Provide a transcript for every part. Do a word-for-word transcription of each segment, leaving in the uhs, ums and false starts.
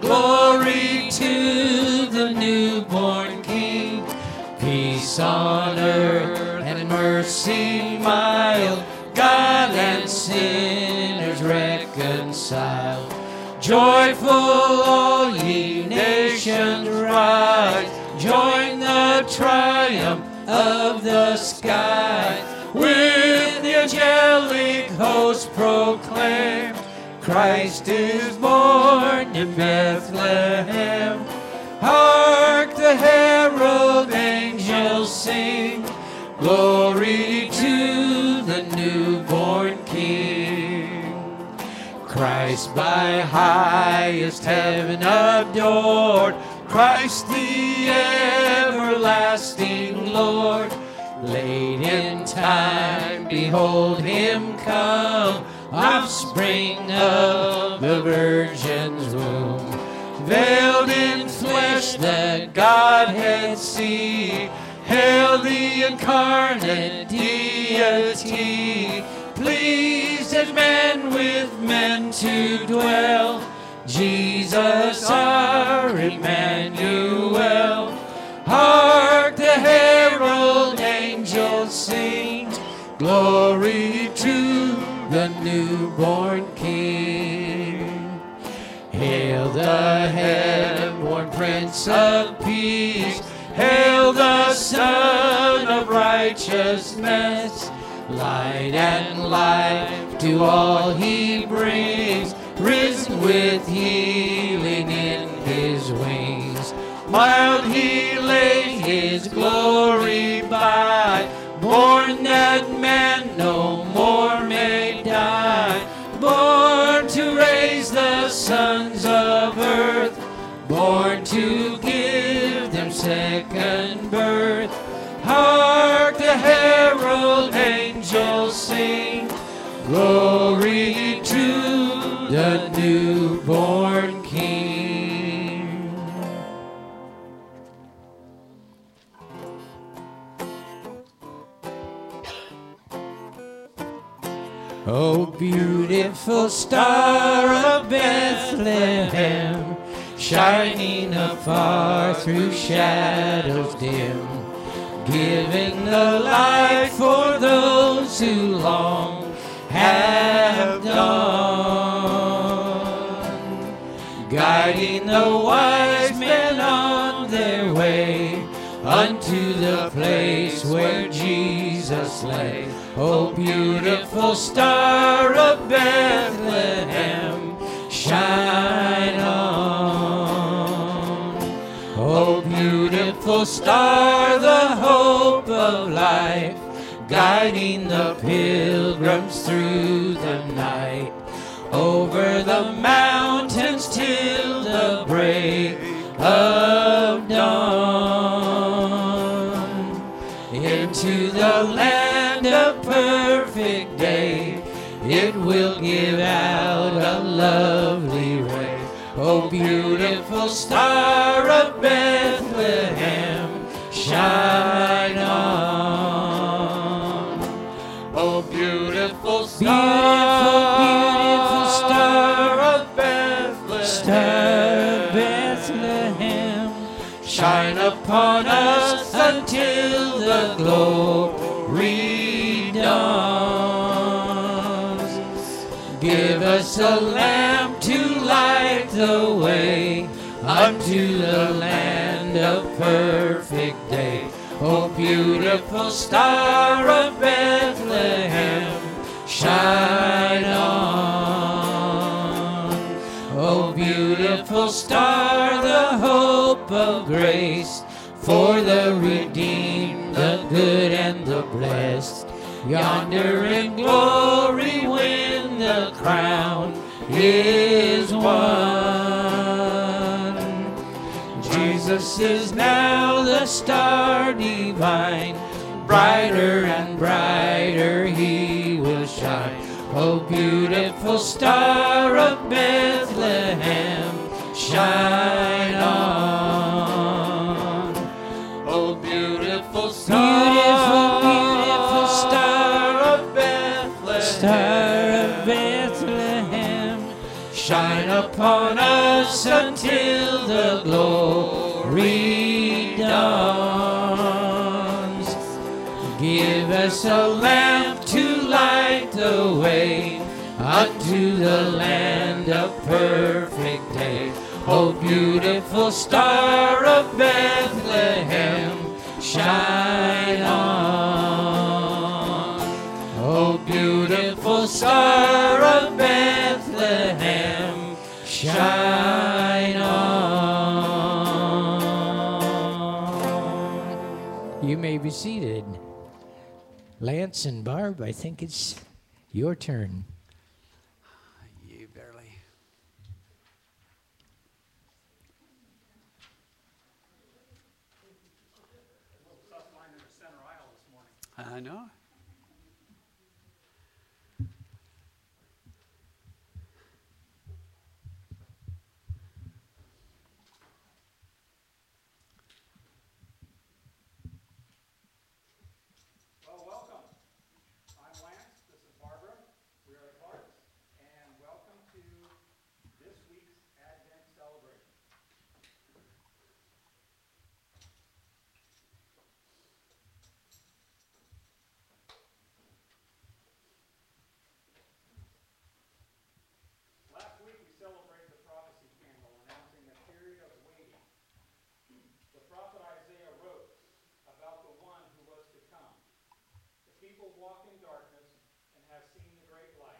Glory to the newborn King. Peace on earth and mercy mild. God and sinners reconciled. Joyful all ye nations rise. Join the triumph of the skies. With the angelic host proclaim, Christ is born in Bethlehem. Hark the herald angels sing, glory to the newborn King. Christ by highest heaven adored, Christ the everlasting Lord. Late in time, behold him come, offspring of the Virgin's womb. Veiled in flesh that Godhead see, hail the incarnate deity. Pleased as man with men to dwell, Jesus our Emmanuel. Hark the herald angels sing, glory to the newborn King. Hail the heaven-born Prince of Peace, hail the Son of Righteousness. Light and life to all he brings, risen with healing in his wings. Mild he laid his glory by, born that man no more may die. Born to raise the sons of earth, born to give them second birth. Hark the herald angels sing, glory to the newborn King. Oh, beautiful star of Bethlehem, shining afar through shadows dim, giving the light for those who long have gone, guiding the wise men on their way unto the place where Jesus lay. Oh, beautiful star of Bethlehem, shine on. Oh, beautiful star, the hope of life, guiding the pilgrims through the night, over the mountains till the break of dawn, into the land of perfect day, it will give out a lovely ray. Oh, beautiful star of Bethlehem, shine on. Oh, beautiful star, beautiful, beautiful star of Bethlehem, star of Bethlehem, shine upon us until the glory dawns. Give us a lamp to light the way unto the land of perfect day. Oh, beautiful star of Bethlehem, shine on. Oh, beautiful star, the hope of grace, for the redeemed, the good and the blessed, yonder in glory when the crown is won. Jesus is now the star divine, brighter and brighter he will shine. Oh, beautiful star of Bethlehem, shine on. Oh, beautiful star, beautiful, beautiful star of Bethlehem, star of Bethlehem, shine upon us us until the glory dawns. Give us a lamp to light the way unto the land of perfect day. O beautiful star of Bethlehem, shine on. O beautiful star of Bethlehem, shine on. You may be seated. Lance and Barb, I think it's your turn. You barely. Tough line in the center aisle this morning. I know. Well, welcome. I'm Lance. This is Barbara. We are the Clarks, and welcome to this week's Advent celebration. Last week we celebrated the prophecy candle, announcing a period of waiting. The prophet Isaiah wrote about the one who was to come. The people walk in darkness and have seen the great light.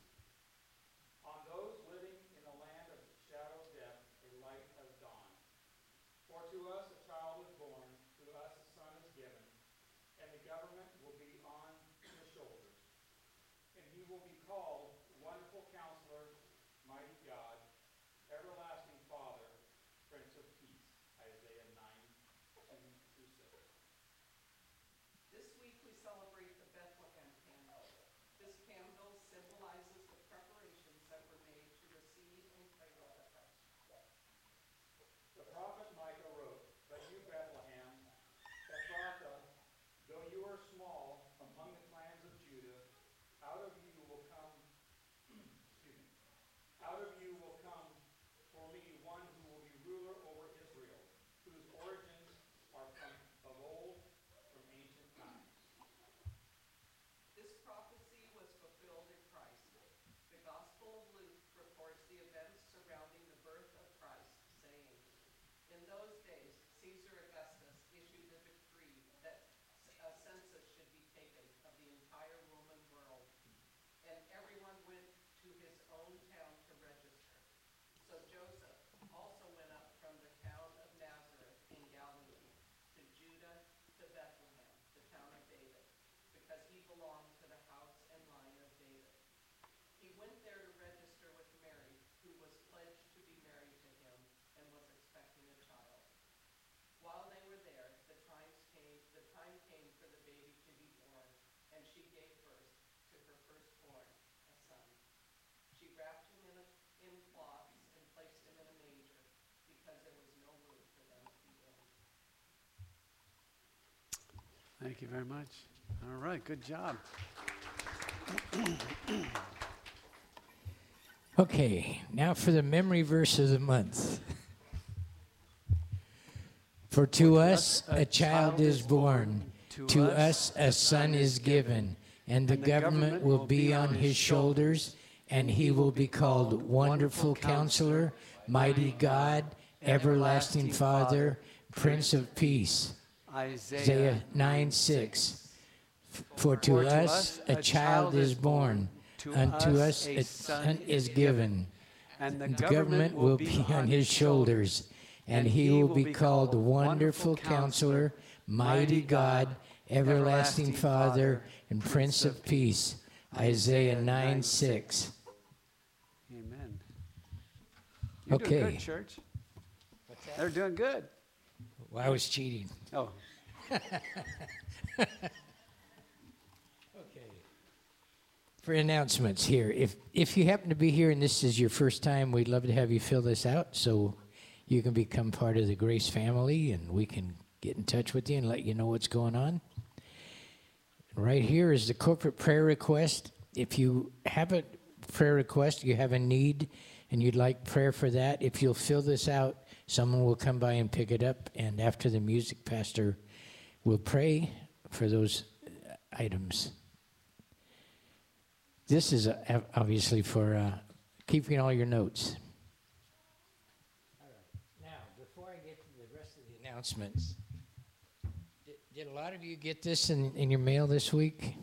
On those living in the land of the shadow of death, a light has dawned. For to us a child is born, to us a son is given, and the government will be on his shoulders. And he will be called Wonderful Counselor, Mighty God, Everlasting Father, Prince of Peace. Isaiah nine, two through six. This week we celebrate the Bethlehem candle. This candle symbolizes the preparations that were made to receive and cradle the Christ. The prophet Micah wrote, But you, Bethlehem, Ephrathah, though you are small among the clans of Judah, out of you will come, excuse me, out of you will come for me one who will be ruler over Israel, whose origins are from of old, from ancient times. This prophecy was fulfilled in Christ. The Gospel of Luke reports the events surrounding the birth of Christ, saying, In those days, Caesar Augustus issued a decree that a census should be taken of the entire Roman world, and everyone went to his own town to register. So Joseph also went up from the town of Nazareth in Galilee to Judah to Bethlehem, the town of David, because he belonged to the house and line of David. He went there to register with Mary, who was pledged to be married to him and was expecting a child. While they were there, the times came, the time came for the baby to be born, and she gave birth to her firstborn, a son. She wrapped him in, a, in cloths and placed him in a manger, because there was no room for them to be in. Thank you very much. All right, good job. Okay, now for the memory verse of the month. For to us a child is born, to us a son is given, and the government will be on his shoulders, and he will be called Wonderful Counselor, Mighty God, Everlasting Father, Prince of Peace. Isaiah nine six. For to us a child is born, unto us a son is given, and the government will be on his shoulders, and he will be called Wonderful Counselor, Mighty God, Everlasting Father, and Prince of Peace. Isaiah nine six. Amen. You're Okay. doing good, church. They're doing good. Well, I was cheating. Oh, Okay. For announcements here, if if you happen to be here and this is your first time, we'd love to have you fill this out so you can become part of the Grace family, and we can get in touch with you and let you know what's going on. Right here is the corporate prayer request. If you have a prayer request, you have a need, and you'd like prayer for that, if you'll fill this out, someone will come by and pick it up, and after the music, Pastor will pray for those items. This is uh, obviously for uh, keeping all your notes. All right. Now, before I get to the rest of the announcements, did, did a lot of you get this in, in your mail this week?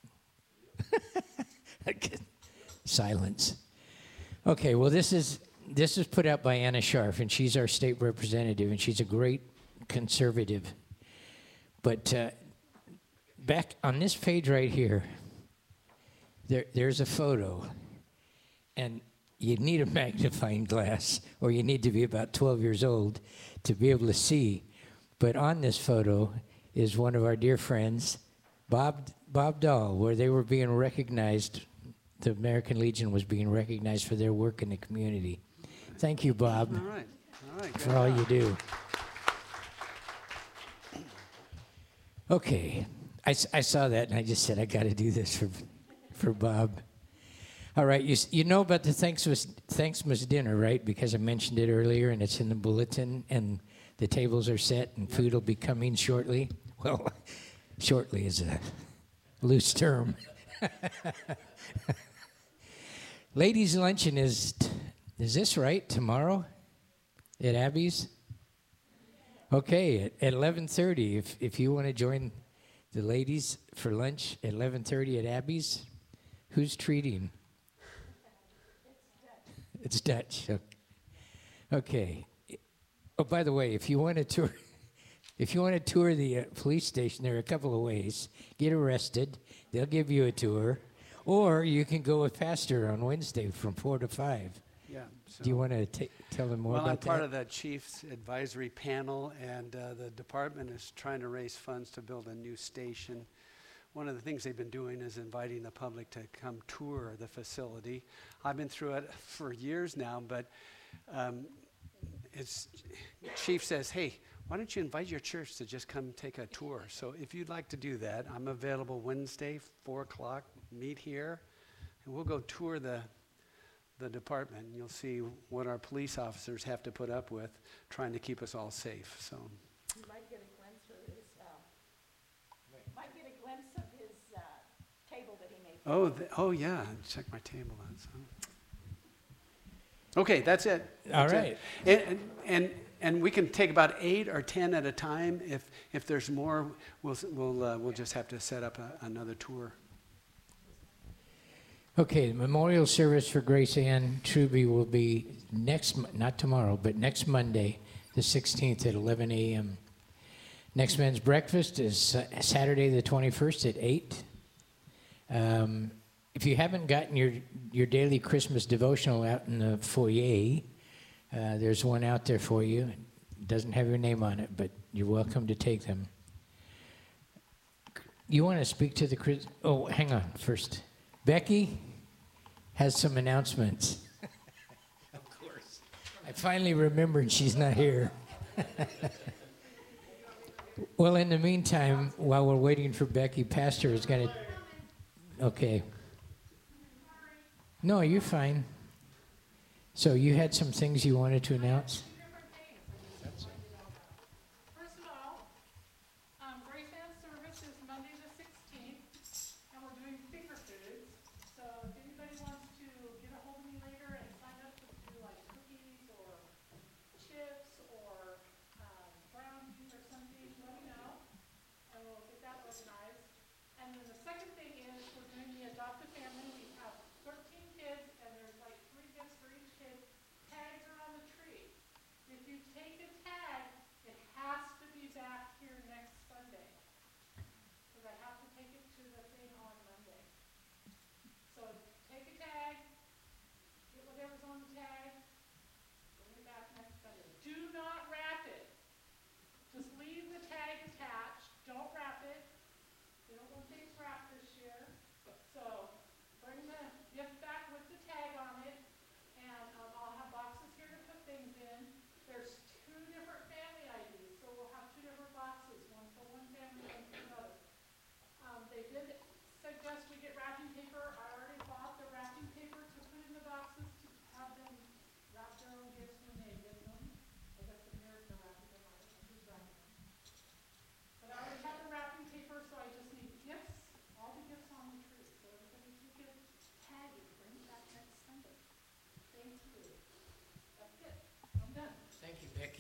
Silence. Okay, well, this is this is put out by Anna Scharf, and she's our state representative, and she's a great conservative. But uh, back on this page right here, there there's a photo, and you need a magnifying glass, or you need to be about twelve years old to be able to see. But on this photo is one of our dear friends, Bob Bob Dahl, where they were being recognized. The American Legion was being recognized for their work in the community. Thank you, Bob, All right, all right. for all you do. Okay, I, s- I saw that and I just said I got to do this for for Bob. All right, you s- you know about the Thanksmas Thanksmas dinner, right? Because I mentioned it earlier and it's in the bulletin and the tables are set and food will be coming shortly. Well, shortly is a loose term. Ladies' luncheon is, is this right, tomorrow at Abby's? Okay, at, at eleven thirty, if, if you want to join the ladies for lunch at eleven thirty at Abby's, who's treating? It's Dutch. It's Dutch. Okay. Oh, by the way, if you want to tour, if you want to tour the uh, police station, there are a couple of ways. Get arrested, they'll give you a tour. Or you can go with Pastor on Wednesday from four to five. Yeah. So, Do you want to t- tell them more well, I'm about part that? of the Chiefs Advisory Panel, and uh, the department is trying to raise funds to build a new station. One of the things they've been doing is inviting the public to come tour the facility. I've been through it for years now, but um, it's Chief says, hey, why don't you invite your church to just come take a tour? So if you'd like to do that, I'm available Wednesday, four o'clock, meet here, and we'll go tour the the department. You'll see what our police officers have to put up with trying to keep us all safe. So You might get a glimpse of his, uh, might get a glimpse of his uh, table that he made. Oh, th- oh yeah, check my table out. So. Okay, that's it. All That's right. it. And, and and we can take about eight or ten at a time. If if there's more, we'll s- we'll uh, we'll just have to set up a, another tour. Okay, the memorial service for Grace Ann Truby will be next, Mo- not tomorrow, but next Monday, the sixteenth at eleven a.m. Next men's breakfast is Sa- Saturday the twenty-first at eight. Um, if you haven't gotten your, your daily Christmas devotional out in the foyer, uh, there's one out there for you. It doesn't have your name on it, but you're welcome to take them. You want to speak to the Chris? Oh, hang on first. Becky has some announcements. Of course. I finally remembered she's not here. Well, in the meantime, while we're waiting for Becky, Pastor is going to... Okay. No, you're fine. So you had some things you wanted to announce? First of all, um, Grace Ann service is Monday the sixteenth, and we're doing finger foods. So if anybody wants to get a hold of me later and sign up to do like cookies or chips or um, brownies or something, let me know, and we'll get that organized. And then the second thing is we're doing the adoptive family. We have thirteen kids, and there's like three gifts for each kid. Tags are on the tree. If you take a tag, it has to be back here next Sunday, because I have to take it to the thing on Monday. So take a tag, get whatever's on the tag, bring it back next Sunday. Do not wrap it. Just leave the tag attached. Don't wrap it. We don't want things wrapped this year. So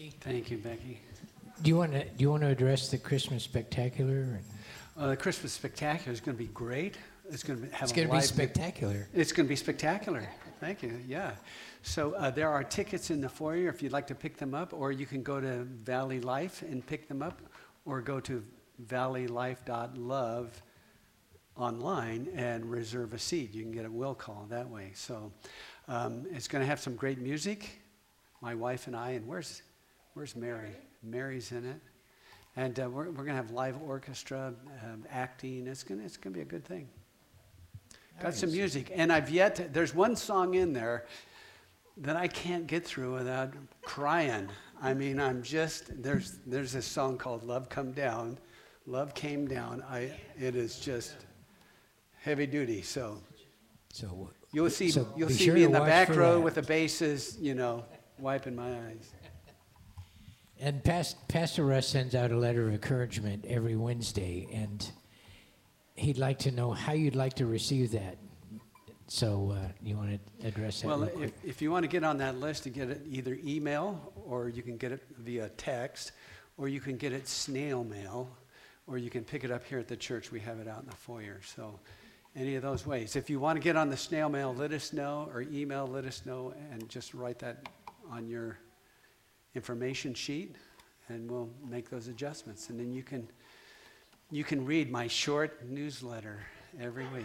Becky. Thank you, Becky. Do you want to do you want to address the Christmas spectacular? Uh, the Christmas Spectacular is going to be great. It's going to have It's a going to be live- spectacular. It's going to be spectacular. Thank you. Yeah. So uh, there are tickets in the foyer if you'd like to pick them up, or you can go to Valley Life and pick them up, or go to valley life dot love online and reserve a seat. You can get a will call that way. So um, it's going to have some great music. My wife and I, and where's where's Mary? Mary's in it. And uh, we're, we're going to have live orchestra, um, acting. It's going to it's going to be a good thing. Got some music. And I've yet to, there's one song in there that I can't get through without crying. I mean, I'm just, there's there's this song called Love Come Down. Love Came Down. I It is just heavy duty. So So you'll see, so you'll be see sure me to in the watch back for row that. with the basses, you know, wiping my eyes. And Past, Pastor Russ sends out a letter of encouragement every Wednesday, and he'd like to know how you'd like to receive that. So uh, you want to address that Well, real if, quick? if you want to get on that list, to get it either email, or you can get it via text, or you can get it snail mail, or you can pick it up here at the church. We have it out in the foyer. So any of those ways. If you want to get on the snail mail, let us know, or email, let us know, and just write that on your information sheet, and we'll make those adjustments. And then you can you can read my short newsletter every week.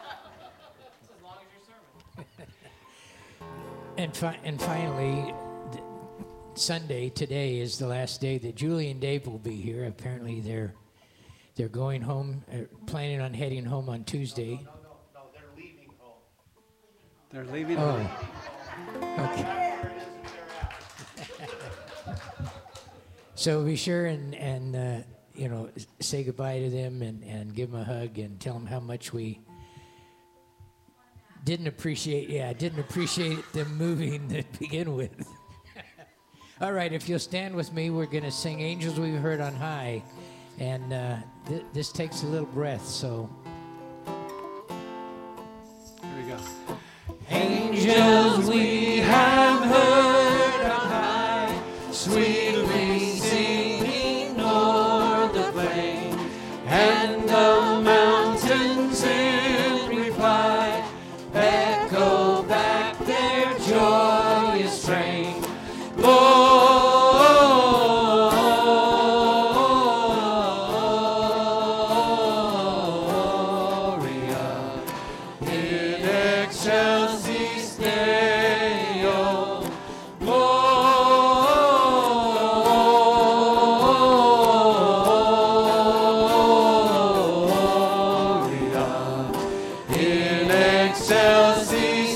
And, fi- and finally, th- Sunday, today, is the last day that Julie and Dave will be here. Apparently they're they're going home, uh, planning on heading home on Tuesday. No, no, no, they're leaving home. They're leaving. Oh, okay. Where it is that they're at. So be sure and, and uh, you know, s- say goodbye to them and, and give them a hug and tell them how much we didn't appreciate, yeah, didn't appreciate them moving to begin with. All right, if you'll stand with me, we're going to sing Angels We've Heard on High. And uh, th- this takes a little breath, so. Here we go. Angels we have heard on high, sweetly singing o'er the plain, and the mountains in reply echo back their joyous strain. Gloria in excelsis Deo. Gloria in excelsis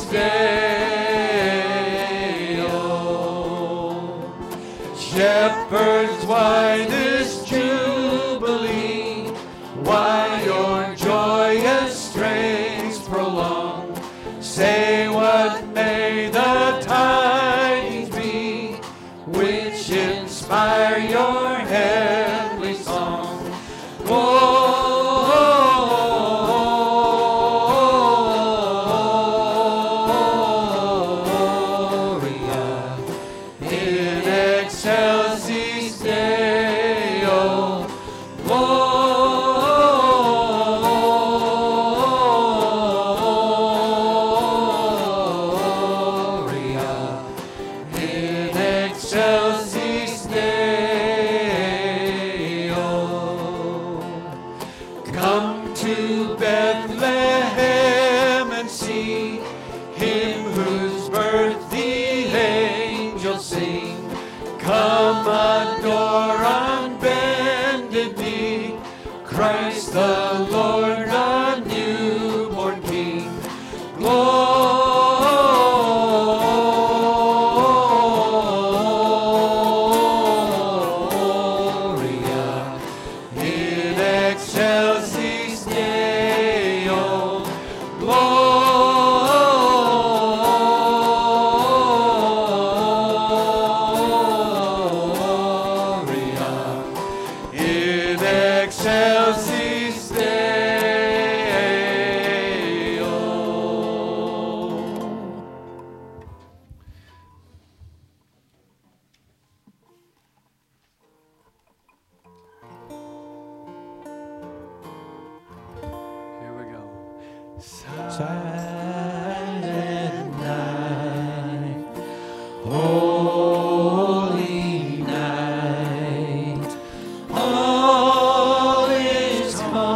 Deo. Shepherds, why this jubilee? Why your joyous strains prolong? Say what may the tidings be, which inspire your heavenly song. Gloria in excelsis Deo. Gloria in excelsis Deo. Come to Bethlehem and see him whose birth the angels sing. Come adore on bended knee Christ the Lord, the newborn King. Gloria in excelsis Deo. Gloria in excelsis Deo. silent night, holy night, all is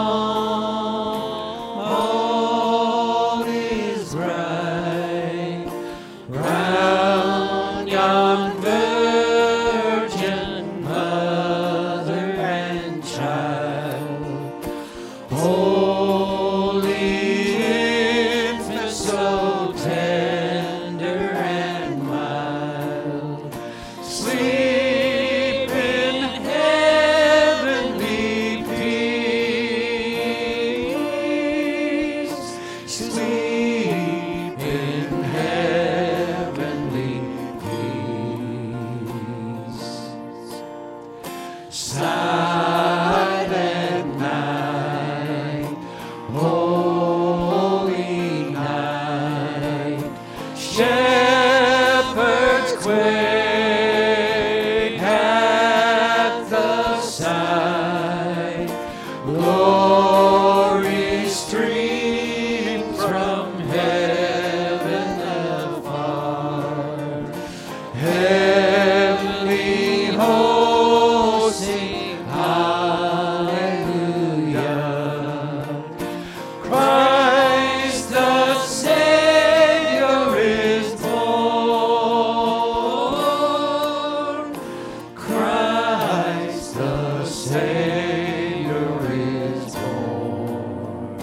calm, all is bright, round yon virgin mother and child, holy infant, so tender and mild, sleep in heavenly peace, sleep in heavenly peace. Silent night, holy night, shepherds quake at the sight, glory streams from heaven afar, heavenly hosts sing hallelujah. Christ the Savior is born. Christ the Savior is born.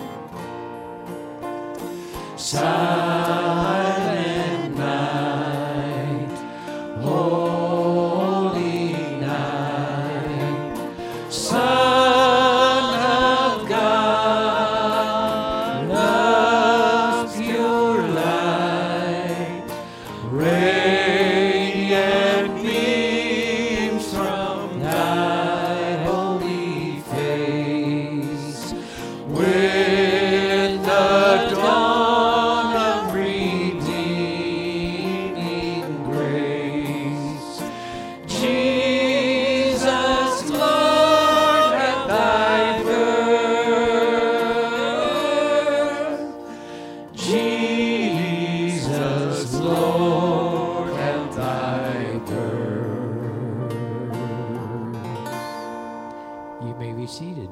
Silent night, holy night, Son of God, love's pure light, radiant beams from thy holy face, with the dawn of redeeming grace. Jesus, Lord, at thy birth, Jesus, Lord, at thy birth. You may be seated.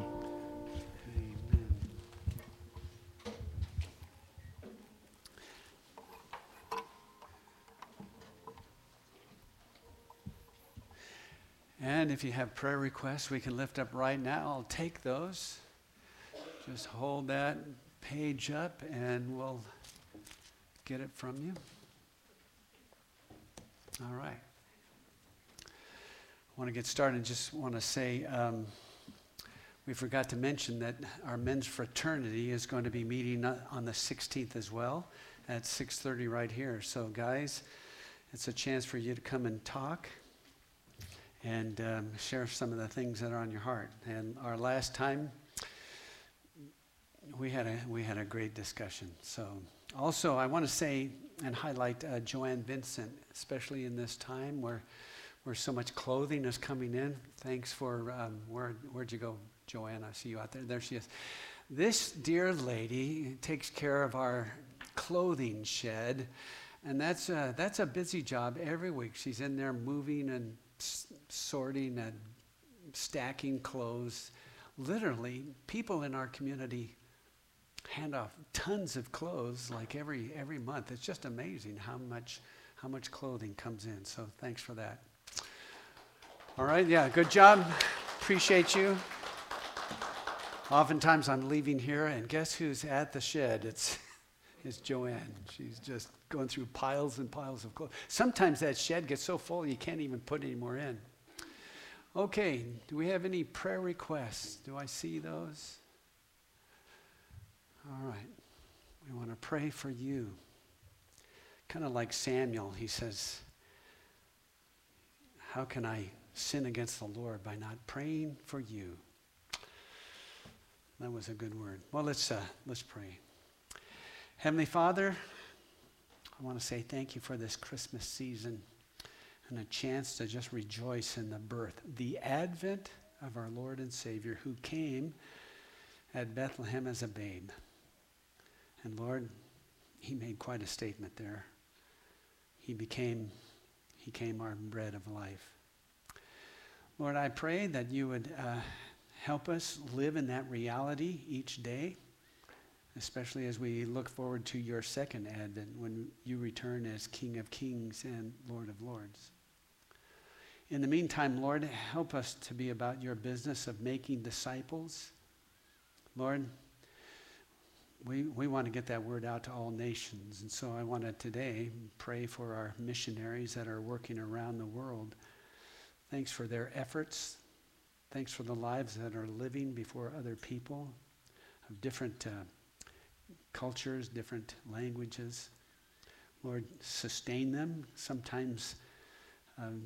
And if you have prayer requests we can lift up right now, I'll take those. Just hold that page up and we'll get it from you. All right. I want to get started. Just want to say um, we forgot to mention that our men's fraternity is going to be meeting on the sixteenth as well at six thirty right here. So guys, it's a chance for you to come and talk and um, share some of the things that are on your heart. And our last time, we had a we had a great discussion. So also, I want to say and highlight uh, Joanne Vincent, especially in this time where where so much clothing is coming in. Thanks for um, where where'd you go, Joanne? I see you out there. There she is. This dear lady takes care of our clothing shed, and that's a, that's a busy job every week. She's in there moving and sorting and stacking clothes. Literally, people in our community hand off tons of clothes like every every month. It's just amazing how much how much clothing comes in. So thanks for that. All right, yeah, good job. Appreciate you. Oftentimes I'm leaving here and guess who's at the shed? It's it's Joanne. She's just going through piles and piles of clothes. Sometimes that shed gets so full you can't even put any more in. Okay, do we have any prayer requests? Do I see those? All right. We want to pray for you. Kind of like Samuel, he says, how can I sin against the Lord by not praying for you? That was a good word. Well, let's uh, let's pray. Heavenly Father, I want to say thank you for this Christmas season and a chance to just rejoice in the birth, the advent of our Lord and Savior who came at Bethlehem as a babe. And Lord, he made quite a statement there. He became, he came our bread of life. Lord, I pray that you would uh, help us live in that reality each day, especially as we look forward to your second advent when you return as King of Kings and Lord of Lords. In the meantime, Lord, help us to be about your business of making disciples. Lord, we, we want to get that word out to all nations. And so I want to today pray for our missionaries that are working around the world. Thanks for their efforts. Thanks for the lives that are living before other people of different uh, cultures, different languages. Lord, sustain them. Sometimes um,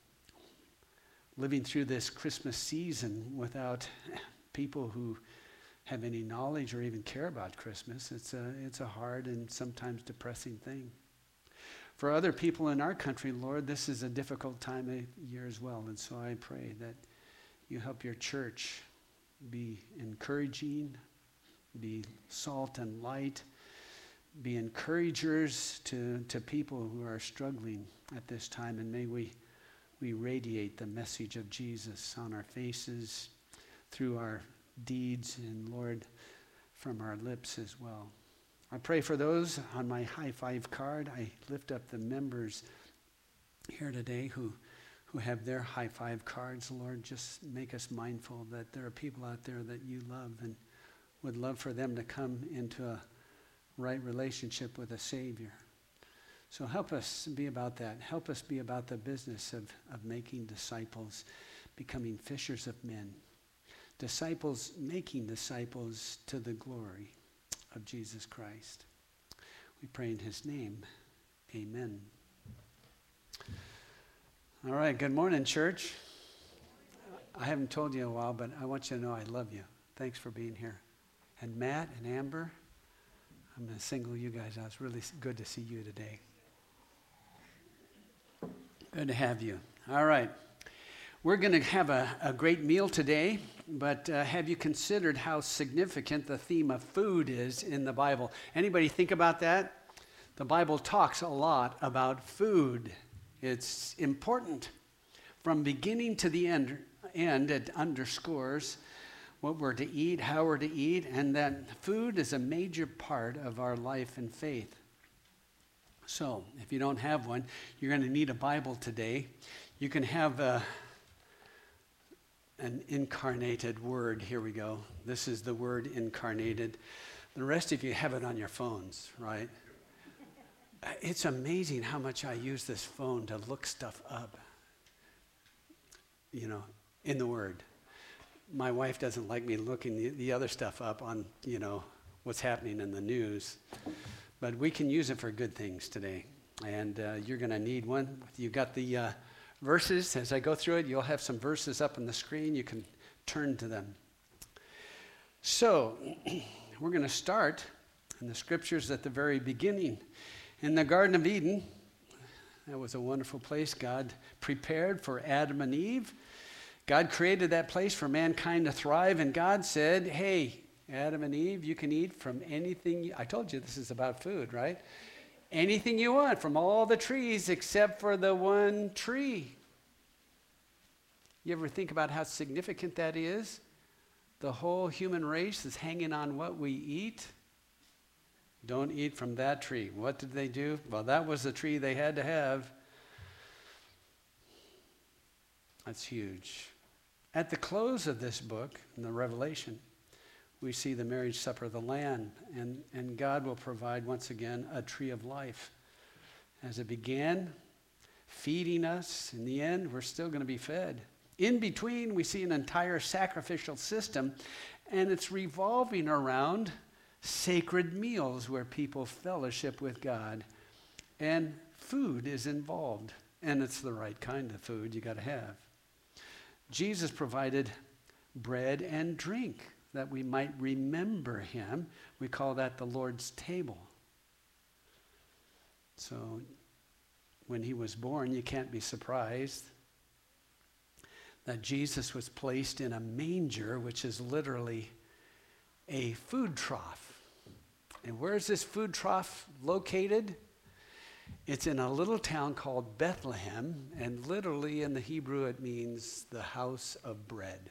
living through this Christmas season without people who have any knowledge or even care about Christmas, it's a, it's a hard and sometimes depressing thing. For other people in our country, Lord, this is a difficult time of year as well. And so I pray that you help your church be encouraging, be salt and light, be encouragers to, to people who are struggling at this time. And may we, we radiate the message of Jesus on our faces, through our deeds, and Lord, from our lips as well. I pray for those on my high five card. I lift up the members here today who, who have their high five cards. Lord, just make us mindful that there are people out there that you love and would love for them to come into a right relationship with a Savior. So help us be about that. Help us be about the business of, of making disciples, becoming fishers of men. Disciples making disciples to the glory of Jesus Christ. We pray in his name. Amen. All right, good morning, church. I haven't told you in a while, but I want you to know I love you. Thanks for being here. And Matt and Amber, I'm going to single you guys out. It's really good to see you today. Good to have you. All right. We're going to have a, a great meal today, but uh, have you considered how significant the theme of food is in the Bible? Anybody think about that? The Bible talks a lot about food. It's important. From beginning to the end, end it underscores what we're to eat, how we're to eat, and that food is a major part of our life and faith. So, if you don't have one, you're going to need a Bible today. You can have a an incarnated word. Here we go. This is the word incarnated. The rest of you have it on your phones, right? It's amazing how much I use this phone to look stuff up, you know, in the word. My wife doesn't like me looking the, the other stuff up on, you know, what's happening in the news. But we can use it for good things today. And uh, you're going to need one. You got the Uh, verses. As I go through it, you'll have some verses up on the screen. You can turn to them. So, we're going to start in the scriptures at the very beginning. In the Garden of Eden, that was a wonderful place God prepared for Adam and Eve. God created that place for mankind to thrive, and God said, hey, Adam and Eve, you can eat from anything. You, I told you this is about food, right? Anything you want from all the trees except for the one tree. You ever think about how significant that is? The whole human race is hanging on what we eat. Don't eat from that tree. What did they do? Well, that was the tree they had to have. That's huge. At the close of this book, in the Revelation, we see the marriage supper of the Lamb, and, and God will provide once again a tree of life. As it began feeding us, in the end, we're still going to be fed. In between, we see an entire sacrificial system, and it's revolving around sacred meals where people fellowship with God. And food is involved, and it's the right kind of food you got to have. Jesus provided bread and drink that we might remember him. We call that the Lord's table. So when he was born, you can't be surprised that Jesus was placed in a manger, which is literally a food trough. And where's this food trough located? It's in a little town called Bethlehem, and literally in the Hebrew it means the house of bread.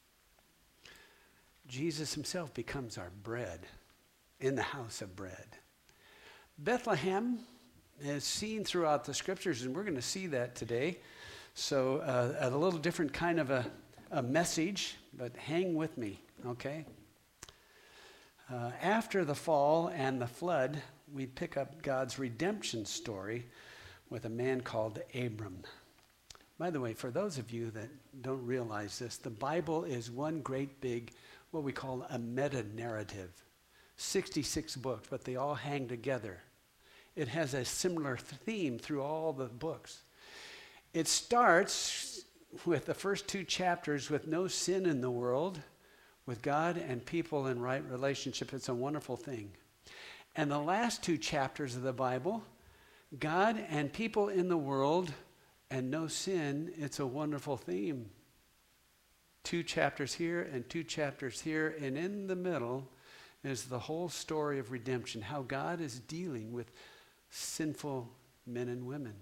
Jesus himself becomes our bread in the house of bread. Bethlehem is seen throughout the scriptures, and we're going to see that today. So uh, a little different kind of a, a message, but hang with me, okay? Uh, after the fall and the flood, we pick up God's redemption story with a man called Abram. By the way, for those of you that don't realize this, the Bible is one great big, what we call a meta-narrative. sixty-six books, but they all hang together. It has a similar theme through all the books. It starts with the first two chapters with no sin in the world, with God and people in right relationship. It's a wonderful thing. And the last two chapters of the Bible, God and people in the world and no sin, it's a wonderful theme. Two chapters here and two chapters here, and in the middle is the whole story of redemption, how God is dealing with sinful men and women.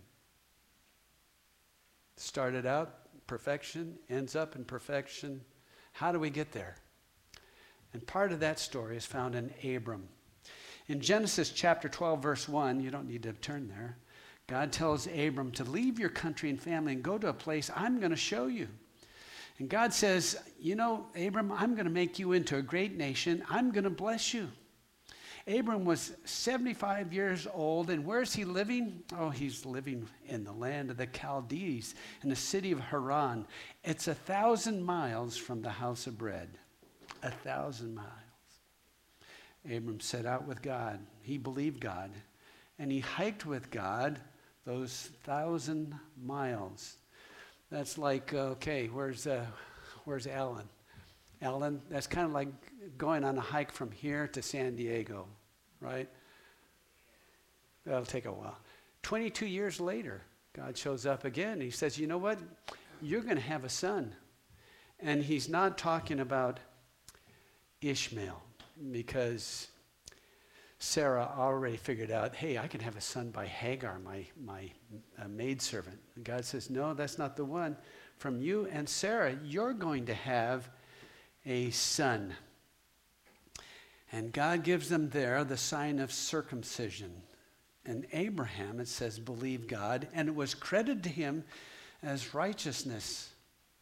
Started out perfection, ends up in perfection. How do we get there? And part of that story is found in Abram. In Genesis chapter twelve, verse one, you don't need to turn there, God tells Abram to leave your country and family and go to a place I'm going to show you. And God says, you know, Abram, I'm going to make you into a great nation. I'm going to bless you. Abram was seventy-five years old, and where's he living? Oh, he's living in the land of the Chaldees, in the city of Haran. It's a thousand miles from the house of bread. A thousand miles. Abram set out with God. He believed God, and he hiked with God those thousand miles. That's like, okay, where's uh, where's Alan? Alan, that's kind of like going on a hike from here to San Diego, right? That'll take a while. twenty-two years later, God shows up again. He says, you know what? You're going to have a son. And he's not talking about Ishmael, because Sarah already figured out, hey, I can have a son by Hagar, my, my uh, maidservant. And God says, no, that's not the one. From you and Sarah, you're going to have a son. And God gives them there the sign of circumcision. And Abraham, it says, believed God, and it was credited to him as righteousness.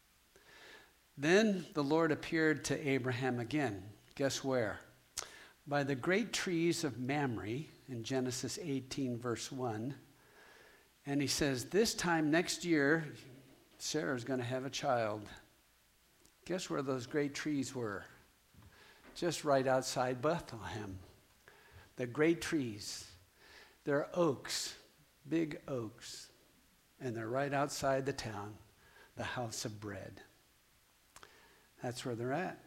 Then the Lord appeared to Abraham again. Guess where? By the great trees of Mamre in Genesis eighteen, verse one. And he says, this time next year, Sarah's going to have a child. Guess where those great trees were? Just right outside Bethlehem. The great trees. They're oaks, big oaks. And they're right outside the town, the house of bread. That's where they're at.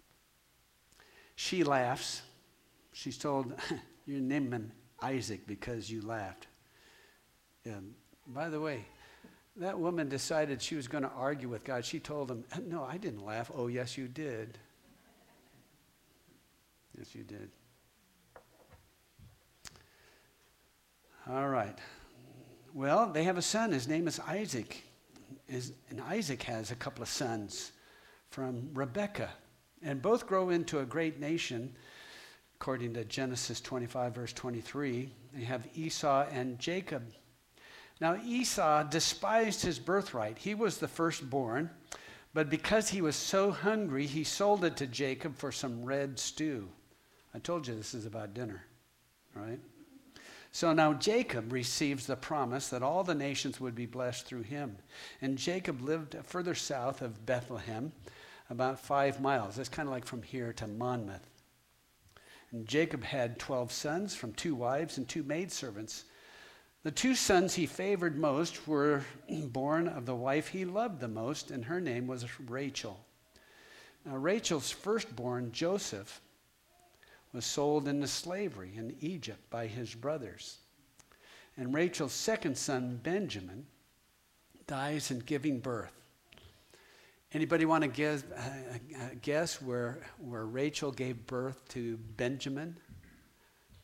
She laughs. She's told, you name him Isaac because you laughed. And by the way, that woman decided she was going to argue with God. She told him, no, I didn't laugh. Oh, yes, you did. Yes, you did. All right. Well, they have a son. His name is Isaac. His, and Isaac has a couple of sons from Rebekah. And both grow into a great nation, according to Genesis twenty-five, verse twenty-three. They have Esau and Jacob. Now, Esau despised his birthright. He was the firstborn, but because he was so hungry, he sold it to Jacob for some red stew. I told you this is about dinner, right? So now Jacob receives the promise that all the nations would be blessed through him. And Jacob lived further south of Bethlehem, about five miles. That's kind of like from here to Monmouth. And Jacob had twelve sons from two wives and two maidservants. The two sons he favored most were born of the wife he loved the most, and her name was Rachel. Now, Rachel's firstborn, Joseph, was sold into slavery in Egypt by his brothers. And Rachel's second son, Benjamin, dies in giving birth. Anybody want to guess, uh, guess where, where Rachel gave birth to Benjamin?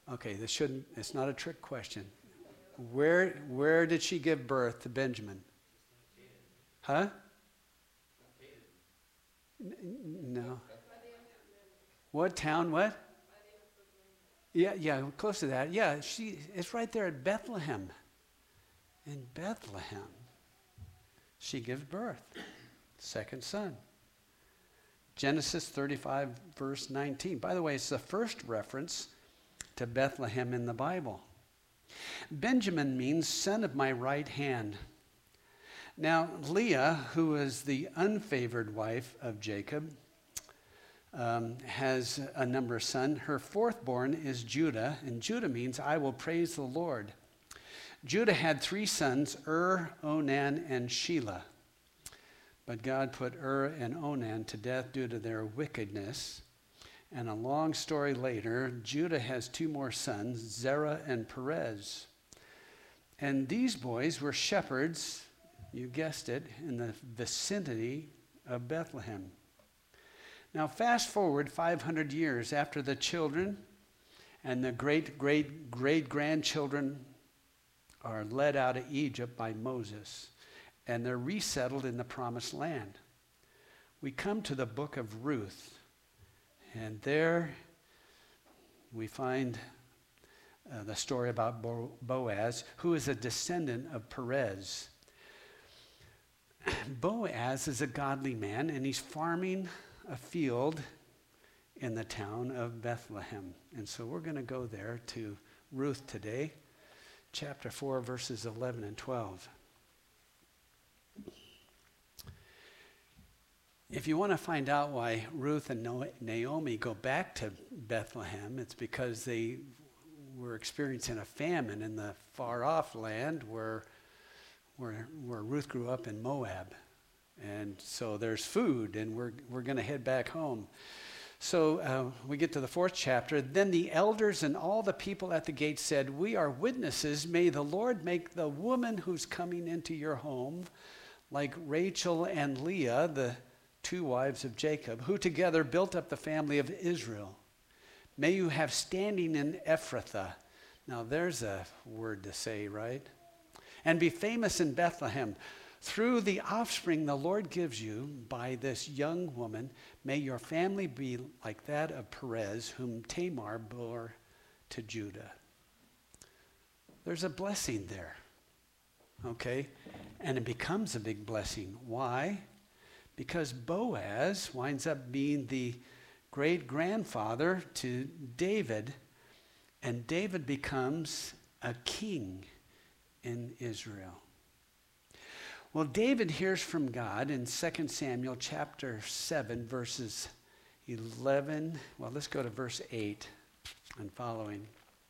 Okay, this shouldn't, it's not a trick question. Where, where did she give birth to Benjamin? Huh? N- no. What town, what? Yeah, yeah, close to that. Yeah, she, it's right there at Bethlehem. In Bethlehem, she gives birth. Second son. Genesis thirty-five, verse nineteen. By the way, it's the first reference to Bethlehem in the Bible. Benjamin means son of my right hand. Now, Leah, who is the unfavored wife of Jacob, um, has a number of sons. Her fourth born is Judah, and Judah means I will praise the Lord. Judah had three sons, Ur, Onan, and Shelah. But God put Ur and Onan to death due to their wickedness. And a long story later, Judah has two more sons, Zerah and Perez. And these boys were shepherds, you guessed it, in the vicinity of Bethlehem. Now fast forward five hundred years after the children and the great, great, great grandchildren are led out of Egypt by Moses, and they're resettled in the promised land. We come to the book of Ruth, and there we find uh, the story about Bo- Boaz, who is a descendant of Perez. Boaz is a godly man, and he's farming a field in the town of Bethlehem. And so we're going to go there to Ruth today, chapter four, verses eleven and twelve. If you want to find out why Ruth and Naomi go back to Bethlehem, it's because they were experiencing a famine in the far-off land where, where, where Ruth grew up in Moab. And so there's food, and we're, we're going to head back home. So uh, we get to the fourth chapter. Then the elders and all the people at the gate said, we are witnesses. May the Lord make the woman who's coming into your home like Rachel and Leah, the two wives of Jacob, who together built up the family of Israel. May you have standing in Ephrathah. Now there's a word to say, right? And be famous in Bethlehem. Through the offspring the Lord gives you by this young woman, may your family be like that of Perez, whom Tamar bore to Judah. There's a blessing there, okay? And it becomes a big blessing. Why? Because Boaz winds up being the great-grandfather to David, and David becomes a king in Israel. Well, David hears from God in Second Samuel chapter seven, verses eleven. Well, let's go to verse eight and following.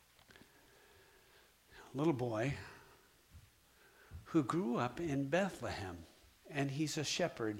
A little boy who grew up in Bethlehem, and he's a shepherd.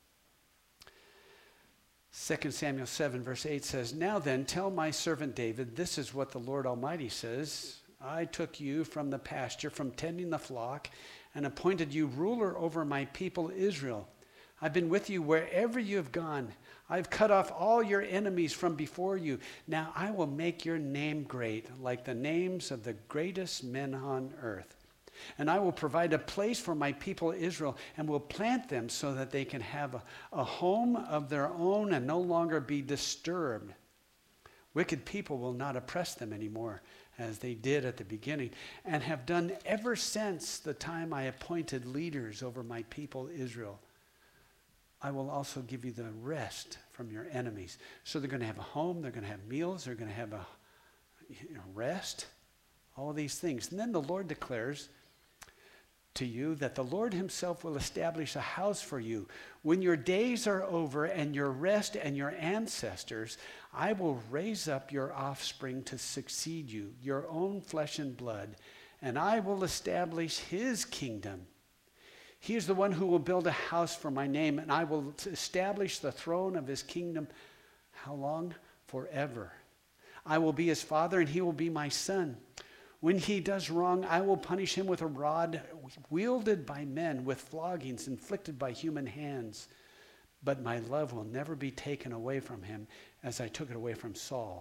Second Samuel seven, verse eight says, now then, tell my servant David, this is what the Lord Almighty says. I took you from the pasture, from tending the flock, and appointed you ruler over my people Israel. I've been with you wherever you have gone. I've cut off all your enemies from before you. Now I will make your name great, like the names of the greatest men on earth. And I will provide a place for my people Israel, and will plant them so that they can have a, a home of their own and no longer be disturbed. Wicked people will not oppress them anymore, as they did at the beginning, and have done ever since the time I appointed leaders over my people Israel. I will also give you the rest from your enemies. So they're going to have a home, they're going to have meals, they're going to have a you know, rest, all these things. And then the Lord declares to you that the Lord himself will establish a house for you. When your days are over and your rest and your ancestors, I will raise up your offspring to succeed you, your own flesh and blood, and I will establish his kingdom. He is the one who will build a house for my name, and I will establish the throne of his kingdom. How long? Forever. I will be his father, and he will be my son. When he does wrong, I will punish him with a rod wielded by men, with floggings inflicted by human hands. But my love will never be taken away from him, as I took it away from Saul,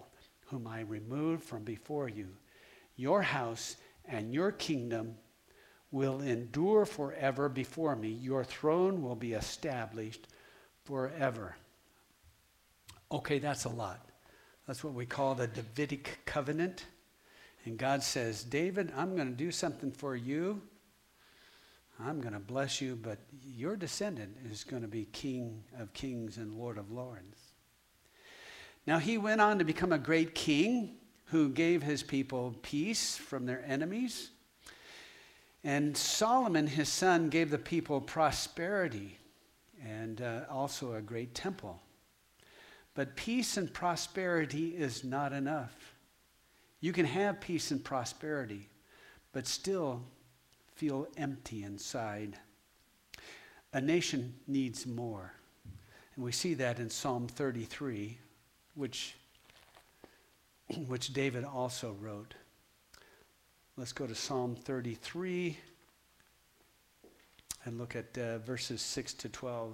whom I removed from before you. Your house and your kingdom will endure forever before me. Your throne will be established forever. Okay, that's a lot. That's what we call the Davidic covenant. And God says, David, I'm going to do something for you. I'm going to bless you, but your descendant is going to be King of kings and Lord of lords. Now he went on to become a great king who gave his people peace from their enemies. And Solomon, his son, gave the people prosperity and uh, also a great temple. But peace and prosperity is not enough. You can have peace and prosperity, but still feel empty inside. A nation needs more. And we see that in Psalm thirty-three, which, which David also wrote. Let's go to Psalm thirty-three and look at uh, verses six to twelve.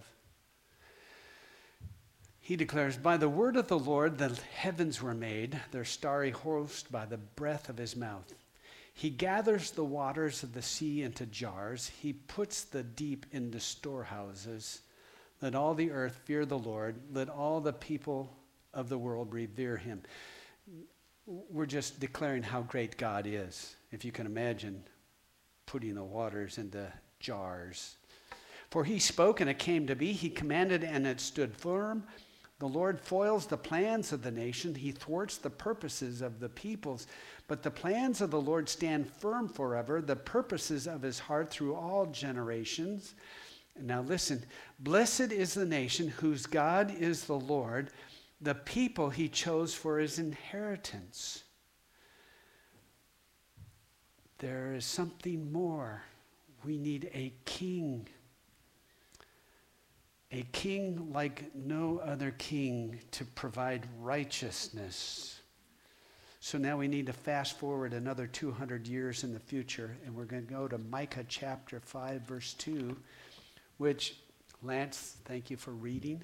He declares, by the word of the Lord the heavens were made, their starry host by the breath of his mouth. He gathers the waters of the sea into jars. He puts the deep into storehouses. Let all the earth fear the Lord. Let all the people of the world revere him. We're just declaring how great God is. If you can imagine putting the waters into jars. For he spoke and it came to be. He commanded and it stood firm. The Lord foils the plans of the nation. He thwarts the purposes of the peoples. But the plans of the Lord stand firm forever, the purposes of his heart through all generations. Now listen, blessed is the nation whose God is the Lord, the people he chose for his inheritance. There is something more. We need a king. A king like no other king to provide righteousness. So now we need to fast forward another two hundred years in the future, and we're going to go to Micah chapter five, verse two, which, Lance, thank you for reading.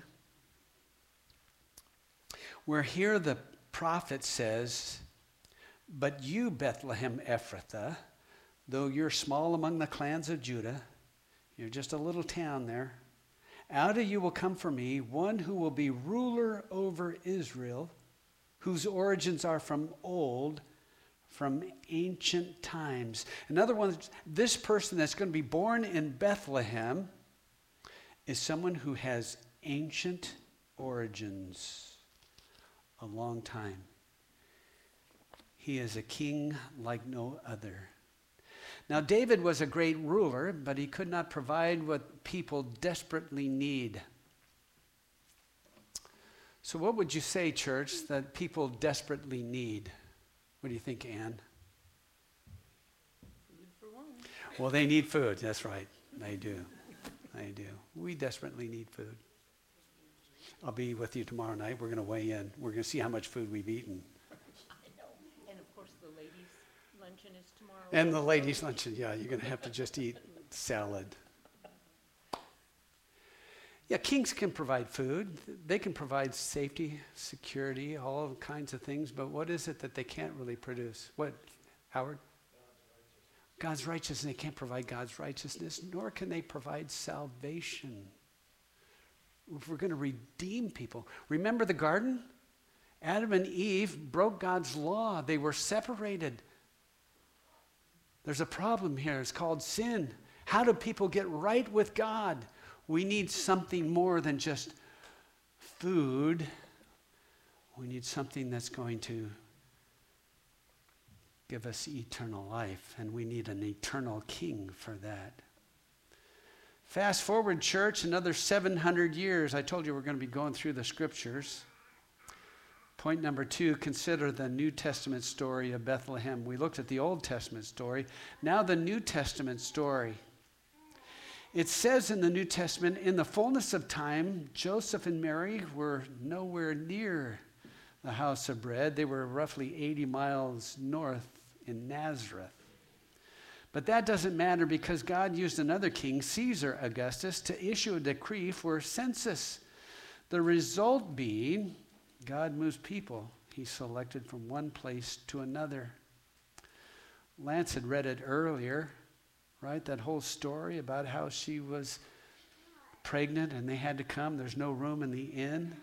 Where here the prophet says, but you, Bethlehem Ephrathah, though you're small among the clans of Judah, you're just a little town there, out of you will come for me one who will be ruler over Israel, whose origins are from old, from ancient times. In other words, this person that's going to be born in Bethlehem is someone who has ancient origins, a long time. He is a king like no other. Now, David was a great ruler, but he could not provide what people desperately need. So what would you say, church, that people desperately need? What do you think, Ann? Food for one. Well, they need food. That's right. They do. They do. We desperately need food. I'll be with you tomorrow night. We're going to weigh in. We're going to see how much food we've eaten. I know. And of course, the ladies' luncheon is tomorrow. And the ladies' luncheon, yeah, you're going to have to just eat salad. Yeah, kings can provide food. They can provide safety, security, all kinds of things. But what is it that they can't really produce? What, Howard? God's righteousness. They can't provide God's righteousness, nor can they provide salvation. If we're going to redeem people. Remember the garden? Adam and Eve broke God's law. They were separated. There's a problem here. It's called sin. How do people get right with God? We need something more than just food. We need something that's going to give us eternal life, and we need an eternal king for that. Fast forward, church, another seven hundred years. I told you we're going to be going through the scriptures. Point number two, consider the New Testament story of Bethlehem. We looked at the Old Testament story. Now the New Testament story. It says in the New Testament, in the fullness of time, Joseph and Mary were nowhere near the house of bread. They were roughly eighty miles north in Nazareth. But that doesn't matter because God used another king, Caesar Augustus, to issue a decree for a census. The result being, God moves people, He's selected from one place to another. Lance had read it earlier, right? That whole story about how she was pregnant and they had to come. There's no room in the inn.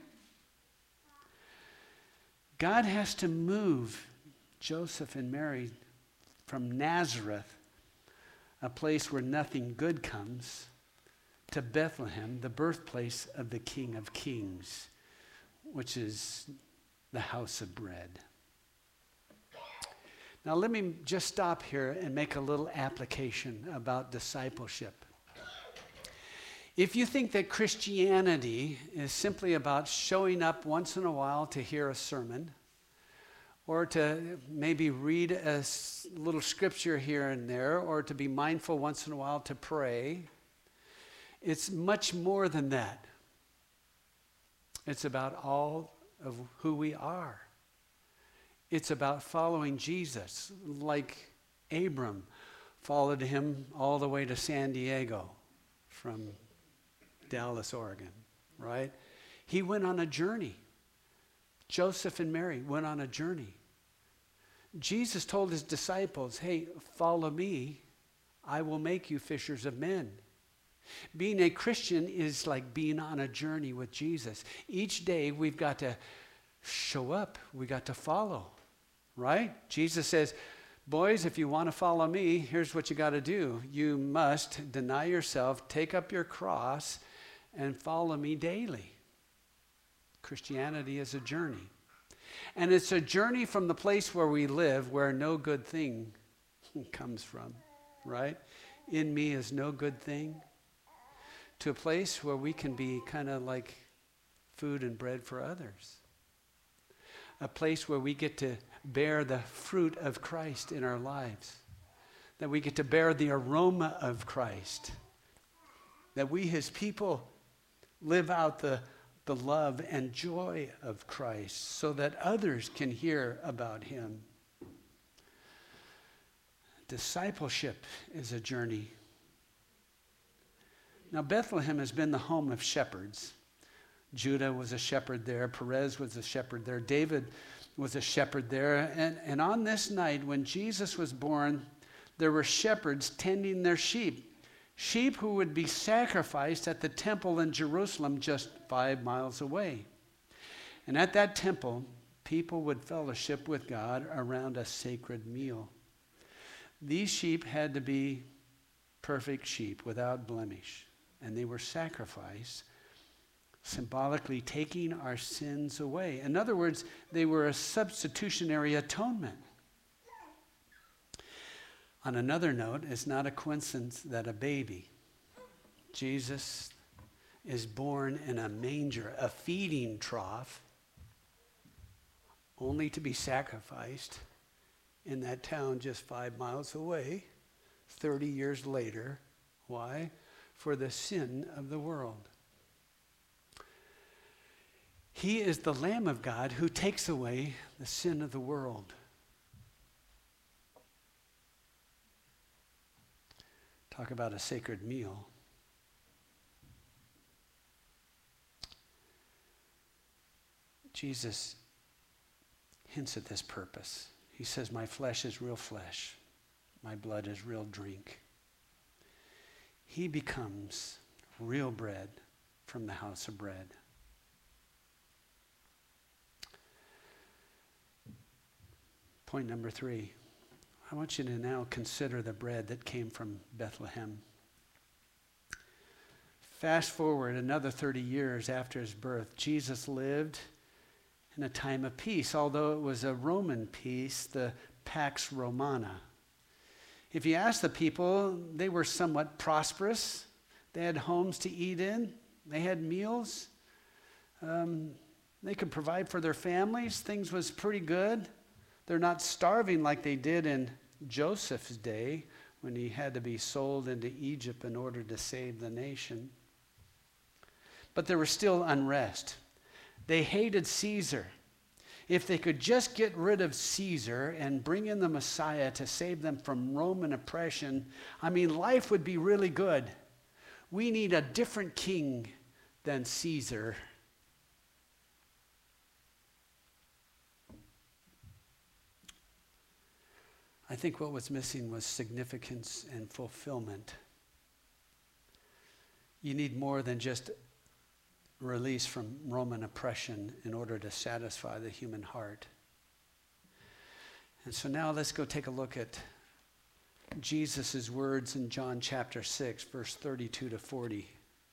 God has to move Joseph and Mary from Nazareth, a place where nothing good comes, to Bethlehem, the birthplace of the King of Kings, which is the house of bread. Now let me just stop here and make a little application about discipleship. If you think that Christianity is simply about showing up once in a while to hear a sermon, or to maybe read a s- little scripture here and there, or to be mindful once in a while to pray, it's much more than that. It's about all of who we are. It's about following Jesus, like Abram followed him all the way to San Diego from Dallas, Oregon, right? He went on a journey. Joseph and Mary went on a journey. Jesus told his disciples, hey, follow me. I will make you fishers of men. Being a Christian is like being on a journey with Jesus. Each day we've got to show up. We got to follow, right? Jesus says, boys, if you want to follow me, here's what you got to do. You must deny yourself, take up your cross, and follow me daily. Christianity is a journey. And it's a journey from the place where we live, where no good thing comes from, right? In me is no good thing, to a place where we can be kind of like food and bread for others. A place where we get to bear the fruit of Christ in our lives. That we get to bear the aroma of Christ. That we, his people, live out the, the love and joy of Christ so that others can hear about him. Discipleship is a journey. Now, Bethlehem has been the home of shepherds. Judah was a shepherd there. Perez was a shepherd there. David was a shepherd there. And, and on this night, when Jesus was born, there were shepherds tending their sheep. Sheep who would be sacrificed at the temple in Jerusalem just five miles away. And at that temple, people would fellowship with God around a sacred meal. These sheep had to be perfect sheep without blemish. And they were sacrificed, symbolically taking our sins away. In other words, they were a substitutionary atonement. On another note, it's not a coincidence that a baby, Jesus, is born in a manger, a feeding trough, only to be sacrificed in that town just five miles away, thirty years later. Why? For the sin of the world. He is the Lamb of God who takes away the sin of the world. Talk about a sacred meal. Jesus hints at this purpose. He says, my flesh is real flesh. My blood is real drink. He becomes real bread from the house of bread. Point number three. I want you to now consider the bread that came from Bethlehem. Fast forward another thirty years after his birth, Jesus lived in a time of peace, although it was a Roman peace, the Pax Romana. If you ask the people, they were somewhat prosperous. They had homes to eat in. They had meals. Um, they could provide for their families. Things was pretty good. They're not starving like they did in Joseph's day when he had to be sold into Egypt in order to save the nation. But there was still unrest. They hated Caesar. If they could just get rid of Caesar and bring in the Messiah to save them from Roman oppression, I mean, life would be really good. We need a different king than Caesar. I think what was missing was significance and fulfillment. You need more than just release from Roman oppression in order to satisfy the human heart. And so now let's go take a look at Jesus' words in John chapter six, verse thirty-two to forty.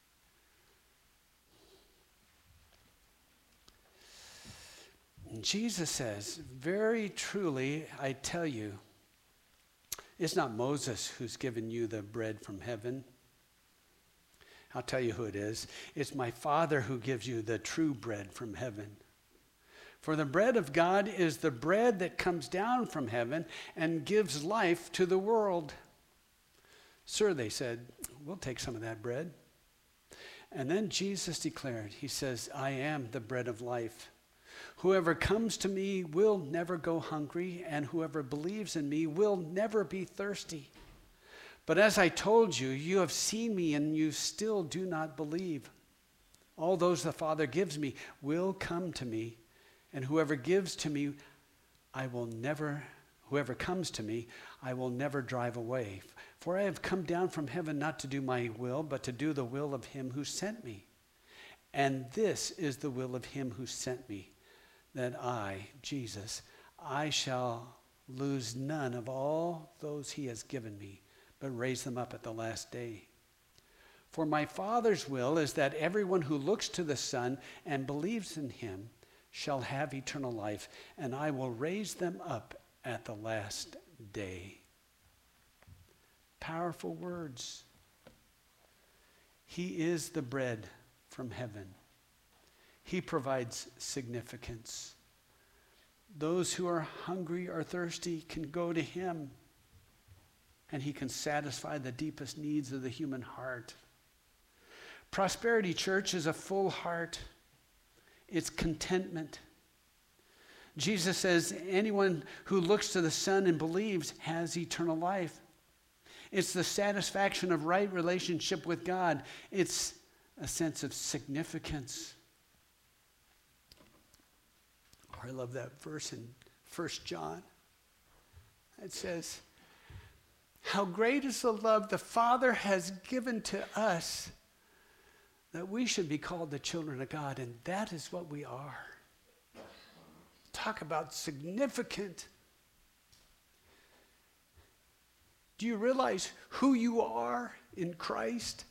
And Jesus says, "Very truly, I tell you, it's not Moses who's given you the bread from heaven. I'll tell you who it is. It's my Father who gives you the true bread from heaven. For the bread of God is the bread that comes down from heaven and gives life to the world." "Sir," they said, "we'll take some of that bread." And then Jesus declared, he says, "I am the bread of life. Whoever comes to me will never go hungry, and whoever believes in me will never be thirsty. But as I told you, you have seen me and you still do not believe. All those the Father gives me will come to me, and whoever gives to me, I will never, whoever comes to me, I will never drive away. For I have come down from heaven not to do my will, but to do the will of him who sent me. And this is the will of him who sent me, that I, Jesus, I shall lose none of all those he has given me, but raise them up at the last day. For my Father's will is that everyone who looks to the Son and believes in him shall have eternal life, and I will raise them up at the last day." Powerful words. He is the bread from heaven. He provides significance. Those who are hungry or thirsty can go to him, and he can satisfy the deepest needs of the human heart. Prosperity Church is a full heart. It's contentment. Jesus says anyone who looks to the Son and believes has eternal life. It's the satisfaction of right relationship with God. It's a sense of significance. Oh, I love that verse in First John. It says, "How great is the love the Father has given to us, that we should be called the children of God," and that is what we are. Talk about significant. Do you realize who you are in Christ?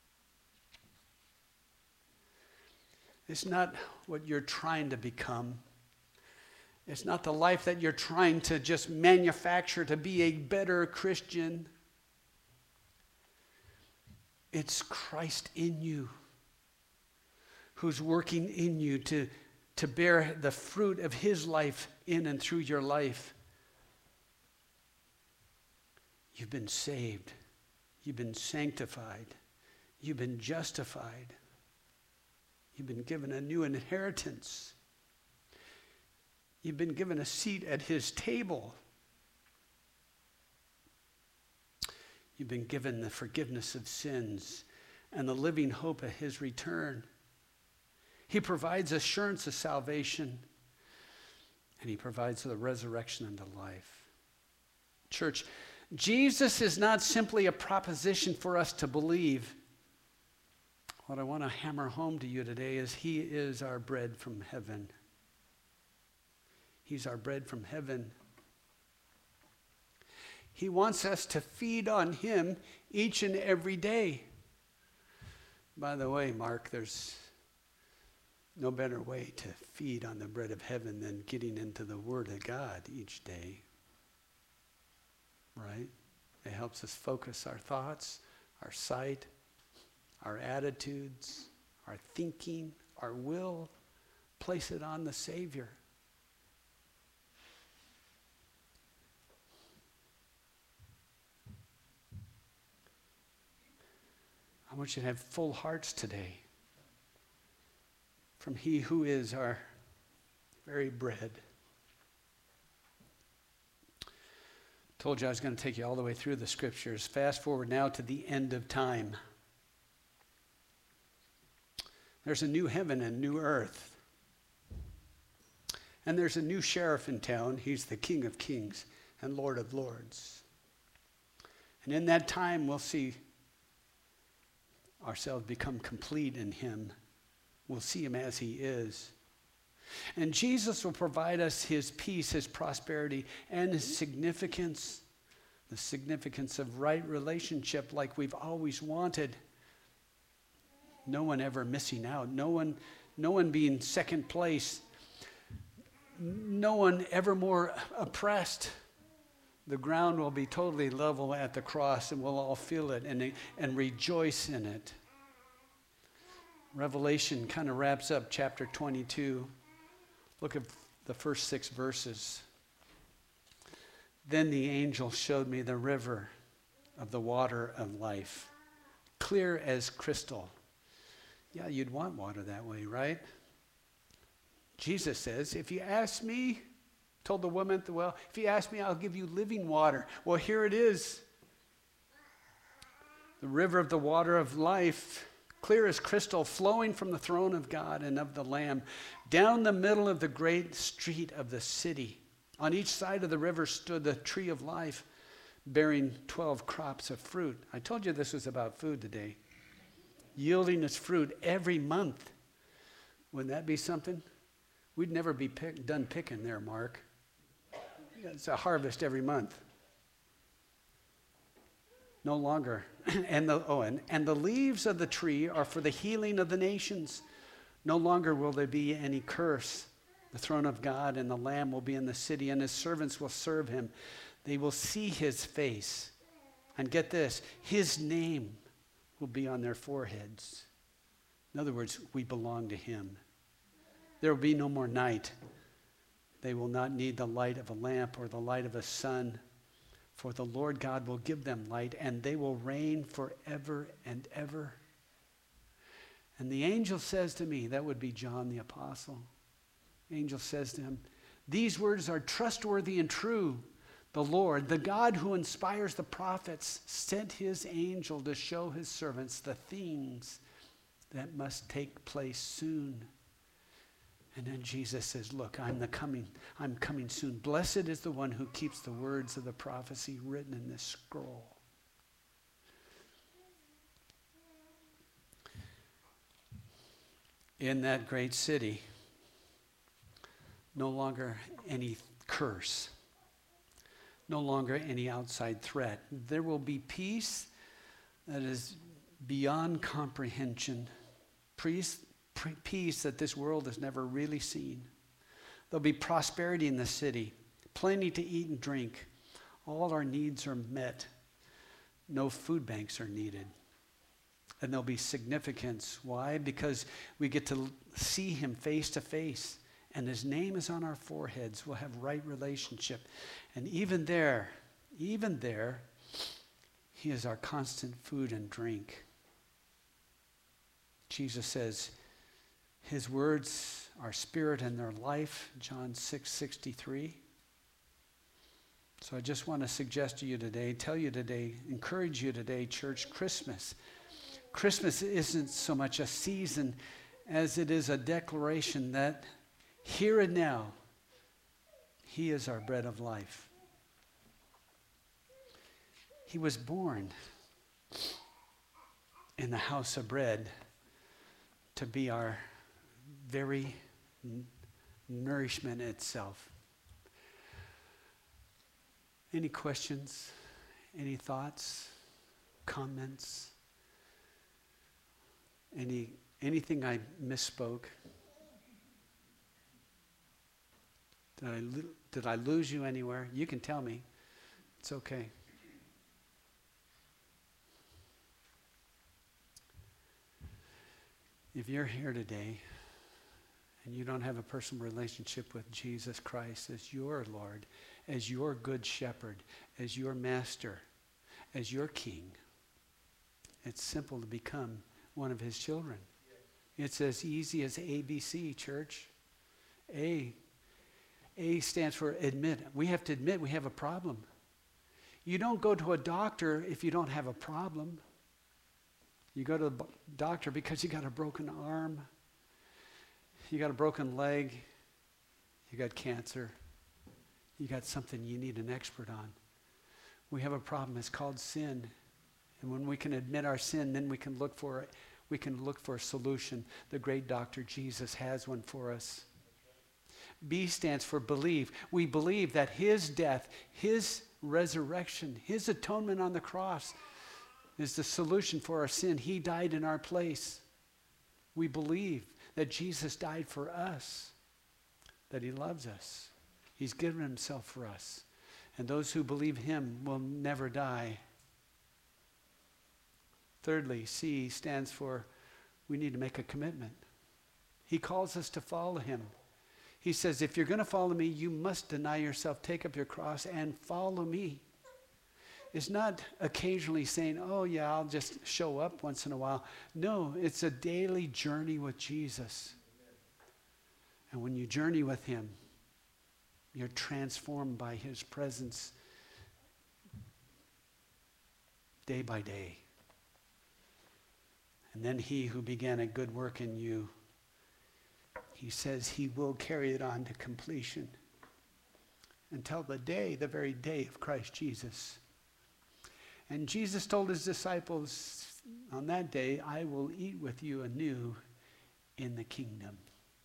It's not what you're trying to become. It's not the life that you're trying to just manufacture to be a better Christian. It's Christ in you, who's working in you to, to bear the fruit of his life in and through your life. You've been saved. You've been sanctified. You've been justified. You've been given a new inheritance. You've been given a seat at his table. You've been given the forgiveness of sins and the living hope of his return. He provides assurance of salvation, and he provides the resurrection unto life. Church, Jesus is not simply a proposition for us to believe. What I want to hammer home to you today is he is our bread from heaven. He's our bread from heaven. He wants us to feed on him each and every day. By the way, Mark, there's no better way to feed on the bread of heaven than getting into the Word of God each day. Right? It helps us focus our thoughts, our sight, our attitudes, our thinking, our will, place it on the Savior. I want you to have full hearts today from he who is our very bread. Told you I was going to take you all the way through the scriptures. Fast forward now to the end of time. There's a new heaven and new earth. And there's a new sheriff in town. He's the King of Kings. and Lord of Lords. And in that time, we'll see ourselves become complete in him. We'll see him as he is. And Jesus will provide us his peace, his prosperity, and his significance, the significance of right relationship like we've always wanted. No one ever missing out. No one, no one being second place. No one ever more oppressed. The ground will be totally level at the cross, and we'll all feel it and, and rejoice in it. Revelation kind of wraps up chapter twenty-two. Look at the first six verses. Then the angel showed me the river of the water of life, clear as crystal. Yeah, you'd want water that way, right? Jesus says, if you ask me, told the woman at the well, if you ask me, I'll give you living water. Well, here it is. The river of the water of life, clear as crystal, flowing from the throne of God and of the Lamb, down the middle of the great street of the city. On each side of the river stood the tree of life, bearing twelve crops of fruit. I told you this was about food today. Yielding its fruit every month. Wouldn't that be something? We'd never be pick, done picking there, Mark. It's a harvest every month. No longer. and the oh, and, and the leaves of the tree are for the healing of the nations. No longer will there be any curse. The throne of God and the Lamb will be in the city, and his servants will serve him. They will see his face. And get this, his name will be on their foreheads. In other words, we belong to him. There will be no more night. They will not need the light of a lamp or the light of a sun, for the Lord God will give them light, and they will reign forever and ever. And the angel says to me, that would be John the Apostle. The angel says to him, these words are trustworthy and true. The Lord, the God who inspires the prophets, sent his angel to show his servants the things that must take place soon. And then Jesus says, look, I'm the coming, I'm coming soon. Blessed is the one who keeps the words of the prophecy written in this scroll. In that great city, no longer any curse, no longer any outside threat. There will be peace that is beyond comprehension, peace, peace that this world has never really seen. There'll be prosperity in the city, plenty to eat and drink. All our needs are met. No food banks are needed. And there'll be significance. Why? Because we get to see him face to face. And his name is on our foreheads. We'll have right relationship. And even there, even there, he is our constant food and drink. Jesus says, his words are spirit and their life, John six sixty-three. So I just want to suggest to you today, tell you today, encourage you today, church, Christmas. Christmas isn't so much a season as it is a declaration that here and now, he is our bread of life. He was born in the house of bread to be our very n- nourishment itself. Any questions? Any thoughts? Comments? Any anything I misspoke? Did I, lo- did I lose you anywhere? You can tell me. It's okay. If you're here today and you don't have a personal relationship with Jesus Christ as your Lord, as your good shepherd, as your master, as your king, it's simple to become one of his children. It's as easy as A B C, church. A. A stands for admit. We have to admit we have a problem. You don't go to a doctor if you don't have a problem. You go to the doctor because you got a broken arm, you got a broken leg, you got cancer, You got something you need an expert on. We have a problem. It's called sin. And when we can admit our sin, then we can look for it. We can look for a solution. The great doctor Jesus has one for us. B stands for believe. We believe that his death, his resurrection, his atonement on the cross is the solution for our sin. He died in our place. We believe that Jesus died for us, that he loves us. He's given himself for us. And those who believe him will never die. Thirdly, C stands for we need to make a commitment. He calls us to follow him. He says, if you're going to follow me, you must deny yourself, take up your cross, and follow me. It's not occasionally saying, oh yeah, I'll just show up once in a while. No, it's a daily journey with Jesus. And when you journey with him, you're transformed by his presence day by day. And then he who began a good work in you, he says he will carry it on to completion until the day, the very day of Christ Jesus. And Jesus told his disciples on that day, I will eat with you anew in the kingdom.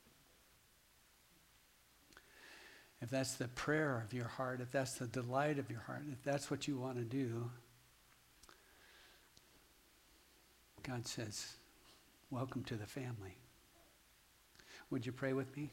If that's the prayer of your heart, if that's the delight of your heart, if that's what you want to do, God says, welcome to the family. Would you pray with me?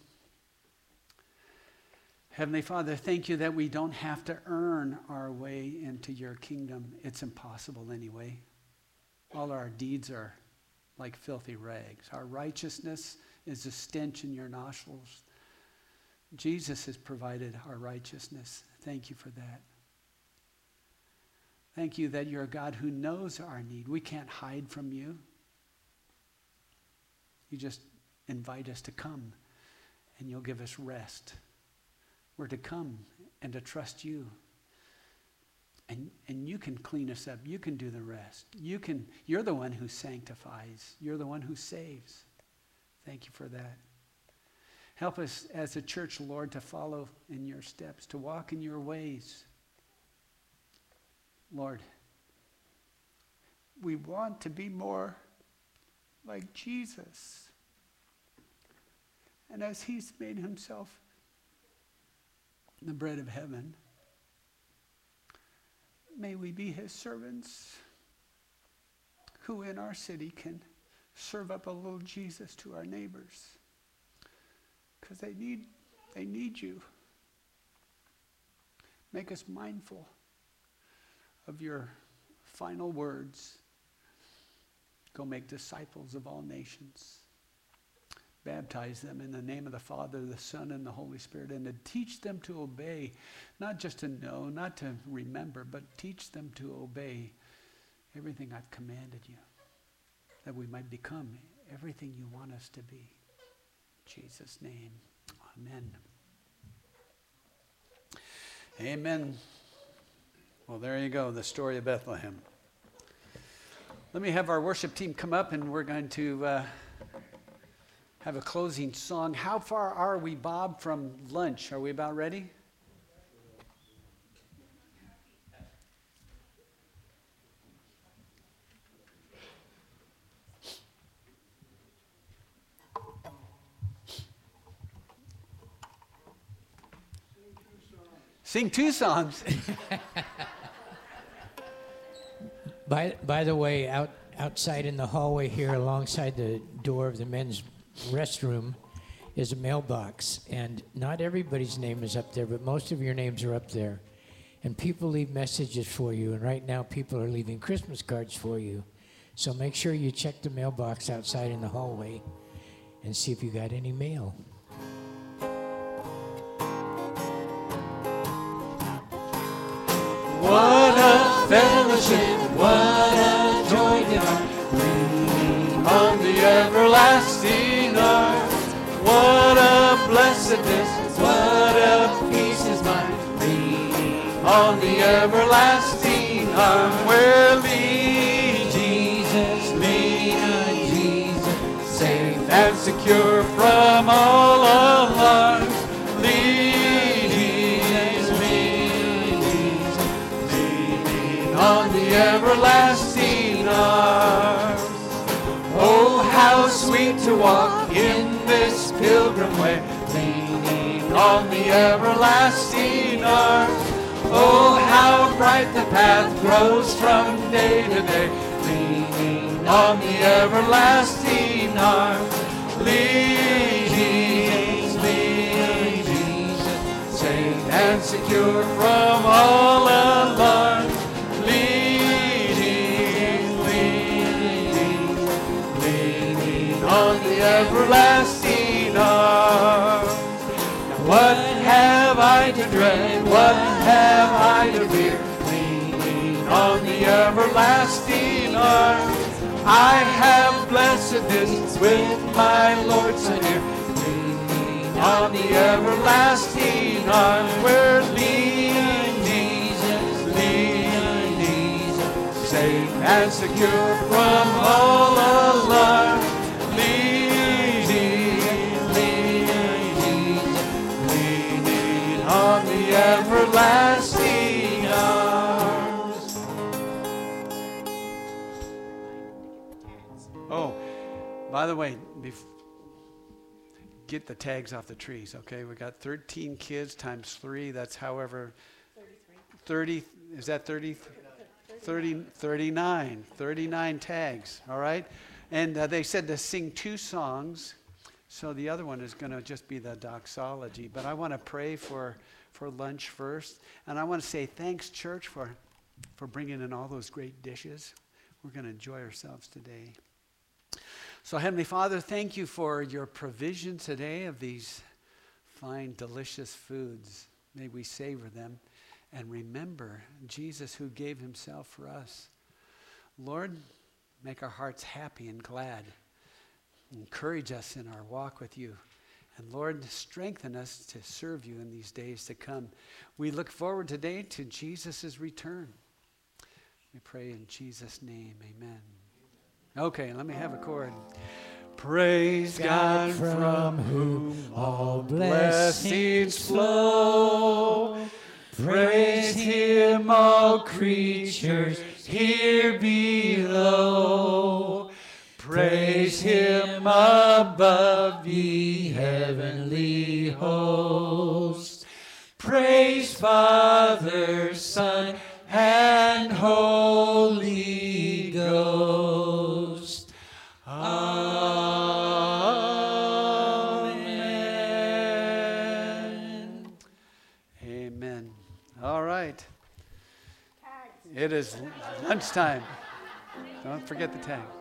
Heavenly Father, thank you that we don't have to earn our way into your kingdom. It's impossible anyway. All our deeds are like filthy rags. Our righteousness is a stench in your nostrils. Jesus has provided our righteousness. Thank you for that. Thank you that you're a God who knows our need. We can't hide from you. You just invite us to come, and you'll give us rest. We're to come and to trust you. And, and you can clean us up. You can do the rest. You can, you're the one who sanctifies. You're the one who saves. Thank you for that. Help us as a church, Lord, to follow in your steps, to walk in your ways. Lord, we want to be more like Jesus. And as he's made himself the bread of heaven, may we be his servants who in our city can serve up a little Jesus to our neighbors. Because they need, they need you. Make us mindful of your final words. Go make disciples of all nations. Baptize them in the name of the Father, the Son, and the Holy Spirit, and to teach them to obey, not just to know, not to remember, but teach them to obey everything I've commanded you, that we might become everything you want us to be. In Jesus' name, amen. Amen. Well, there you go, the story of Bethlehem. Let me have our worship team come up, and we're going to uh, have a closing song. How far are we, Bob, from lunch? Are we about ready? Sing two songs. By, by the way, out, outside in the hallway here alongside the door of the men's restroom is a mailbox. And not everybody's name is up there, but most of your names are up there. And people leave messages for you. And right now people are leaving Christmas cards for you. So make sure you check the mailbox outside in the hallway and see if you got any mail. What a fellowship, what a joy divine, leaning on the everlasting arms. What a blessedness, what a peace is mine, leaning on the everlasting arm. Where lead Jesus, lean on Jesus, safe and secure from all alarms. Lead Jesus, me to walk in this pilgrim way, leaning on the everlasting arms. Oh, how bright the path grows from day to day, leaning on the everlasting arms. Leaning, leaning, safe and secure from all alarm. Leaning, leaning, leaning on the everlasting arms. Now what have I to dread? What have I to fear? Leaning on the everlasting arms. I have blessedness with my Lord so near. Leaning on the everlasting arms. We're leaning, leaning, safe and secure from all alarm. Leaning, leaning, leaning on the everlasting arms. Oh, by the way, bef- get the tags off the trees, okay? We got thirteen kids times three. That's however, thirty, is that thirty? thirty, thirty-nine, thirty-nine tags, all right? And uh, they said to sing two songs, so the other one is going to just be the doxology. But I want to pray for, for lunch first, and I want to say thanks, church, for, for bringing in all those great dishes. We're going to enjoy ourselves today. So, Heavenly Father, thank you for your provision today of these fine, delicious foods. May we savor them and remember Jesus who gave himself for us. Lord, make our hearts happy and glad. Encourage us in our walk with you. And Lord, strengthen us to serve you in these days to come. We look forward today to Jesus' return. We pray in Jesus' name, amen. Okay, let me have a chord. Praise God, from whom all blessings flow. Praise him, all creatures here below. Praise him above, ye heavenly hosts. Praise Father, Son, and Holy Ghost. Amen. Amen. All right. It is lunchtime. Don't forget the tag.